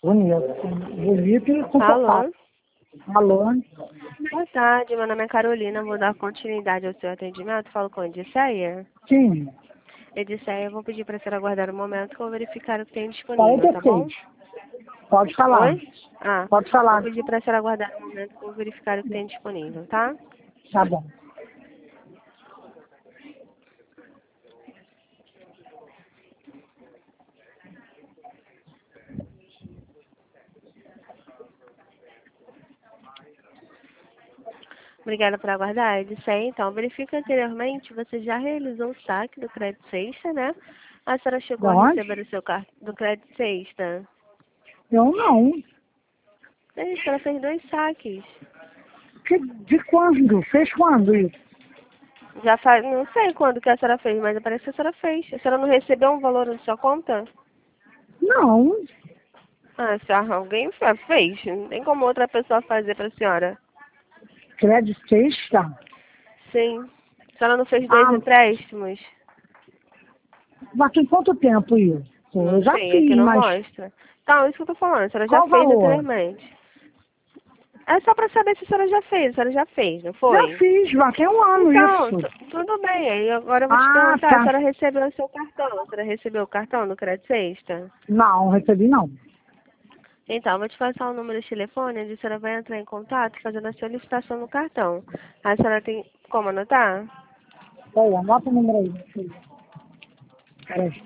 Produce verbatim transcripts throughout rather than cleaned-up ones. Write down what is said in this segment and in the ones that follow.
Bonito. Bonito e confortável. Alô? Alô? Boa tarde, meu nome é Carolina, vou dar continuidade ao seu atendimento. Falo com a Edisseia. Sim. Edisseia, eu vou pedir para a senhora aguardar um momento que eu vou verificar o que tem disponível, quarenta tá e bom? seis. Pode falar. Oi? Ah, Pode vou falar. pedir para a senhora aguardar um momento que eu vou verificar o que tem disponível, tá? Tá bom. Obrigada por aguardar, Edisseia. Então, verifica anteriormente, você já realizou o saque do crédito sexta, né? A senhora chegou Da a onde? receber o seu cartão do crédito sexta. Eu não. A senhora fez dois saques. Que, de quando? Fez quando isso? Já faz, não sei quando que a senhora fez, mas parece que a senhora fez. A senhora não recebeu um valor na sua conta? Não. Ah, se alguém fe- fez. Não tem como outra pessoa fazer para a senhora. Crédito sexta? Sim. A senhora não fez dois Ah, empréstimos? mas tem quanto tempo isso? Não Eu já sei, aqui fiz, não mas mostra. Então, isso que eu tô falando, a senhora já qual o fez valor? anteriormente. É só para saber se a senhora já fez. A senhora já fez, não Já foi? fiz, mas tem um ano Então, isso. tu- tudo bem. Aí agora eu vou te Ah, perguntar, a tá. senhora recebeu o seu cartão? A senhora recebeu o cartão no crédito sexta? Não, recebi não. Então, vou te passar o número de telefone, onde a senhora vai entrar em contato fazendo a solicitação no cartão. A senhora tem como anotar? Peraí, anota o número aí. Filho. Peraí.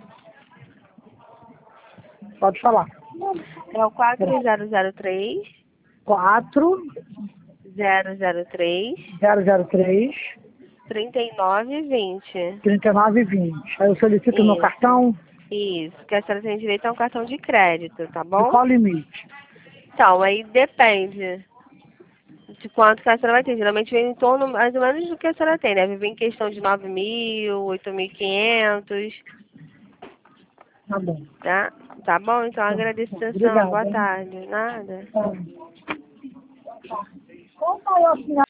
Pode falar. É o quatro Peraí. zero zero três, quatro zero zero três, zero zero três trinta e nove vinte. trinta e nove vinte. Aí eu solicito meu Isso, cartão. isso. Que a senhora tem direito a um cartão de crédito, tá De bom? qual limite? Então, aí depende de quanto que a senhora vai ter. Geralmente vem em torno mais ou menos do que a senhora tem, deve vir em questão de nove mil, oito mil e quinhentos. Tá bom. Tá? Tá bom? Então Tá agradeço a bom. atenção. Boa Obrigada, hein? tarde. Nada. Tá. Qual foi a